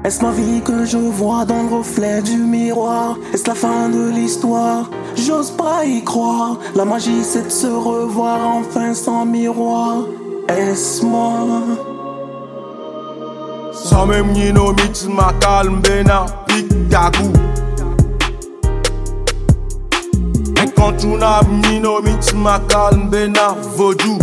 Est-ce ma vie que je vois dans le reflet du miroir? Est-ce la fin de l'histoire? J'ose pas y croire. La magie c'est de se revoir enfin sans miroir. Est-ce moi? Sans même ni no mix ma calme bena pic tagou. Incontournable ni no mix ma calme bena vodou.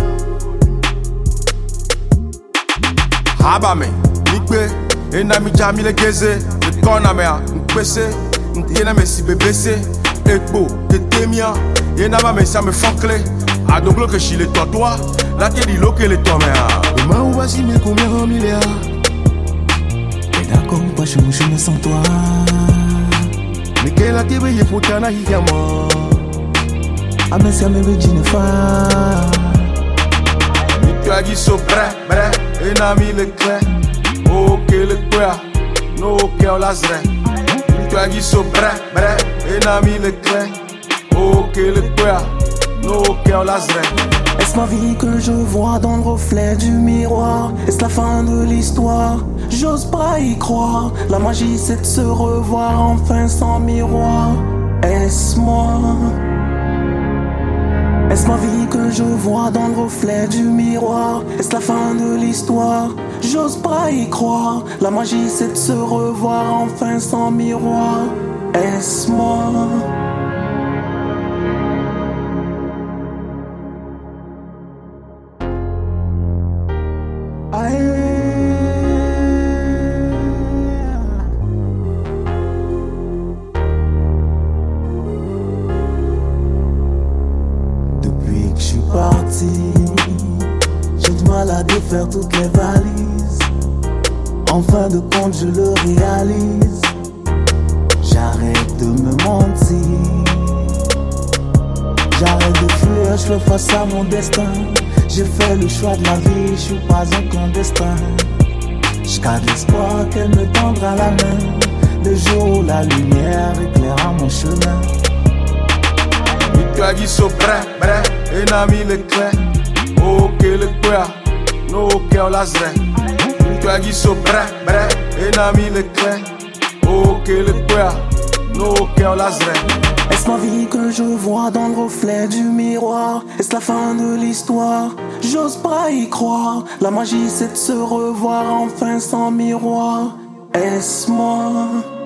Habame nikbe ena mi jami le geze le kona mea mpese ntena me si bebese ekbo tetemia ena ba me sa me fankle adonglo que chile toi la te di lo que le toi mea demain on va s'y mettre combien en milliards. Et d'accord pas je me sens toi. Mais quelle a TV ye potana higama a me si a me vegine fa. Tu as dit so bre et n'a mis le clé. Ok le quoi no ok on lazre. Tu as dit so bre et n'a mis le clé. Ok le quoi no ok on lazre. Est-ce ma vie que je vois dans le reflet du miroir? Est-ce la fin de l'histoire? J'ose pas y croire. La magie c'est de se revoir enfin sans miroir. Est-ce moi? Est-ce ma vie que je vois dans le reflet du miroir? Est-ce la fin de l'histoire? J'ose pas y croire. La magie c'est de se revoir enfin sans miroir. Est-ce moi? Depuis que je suis parti, j'ai du mal à défaire toutes les valises. En fin de compte, je le réalise. J'arrête de me mentir. J'arrête de fuir, je fais face à mon destin. J'ai fait le choix de la vie, je suis pas un clandestin. J'garde l'espoir qu'elle me tendra la main. Le jour où la lumière éclairera mon chemin. Tu as dit so bre et n'a mis le clé. Ok le quoi no ok on lazre. Tu as dit so bre et n'a mis le clé. Ok le quoi no ok on lazre. Est-ce ma vie que je vois dans le reflet du miroir? Est-ce la fin de l'histoire? J'ose pas y croire. La magie c'est de se revoir enfin sans miroir. Est-ce moi?